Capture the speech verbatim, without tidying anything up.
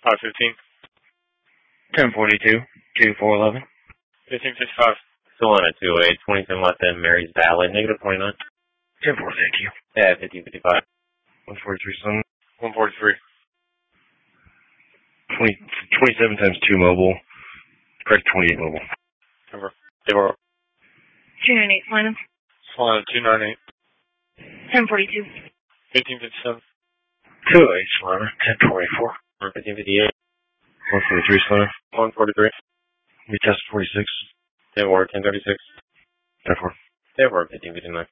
five fifteen. ten forty-two, two four eleven. fifteen fifty-five. Solana two oh eight, twenty-seven left in Mary's Valley, negative twenty-nine. ten four, thank you. Yeah, fifteen fifty-five. one forty-three, Sun. one forty-three. twenty, twenty-seven times two mobile. Correct, twenty-eight mobile. Cover. Zero. two ninety-eight, Solana. Solana two ninety-eight. ten forty-two. fifteen fifty-seven. two oh eight, Solana. ten twenty-four. fifteen fifty-eight. one forty-three, Solana. one forty-three. We tested forty-six. They were ten thirty-six. Therefore. They were fifteen fifty-nine.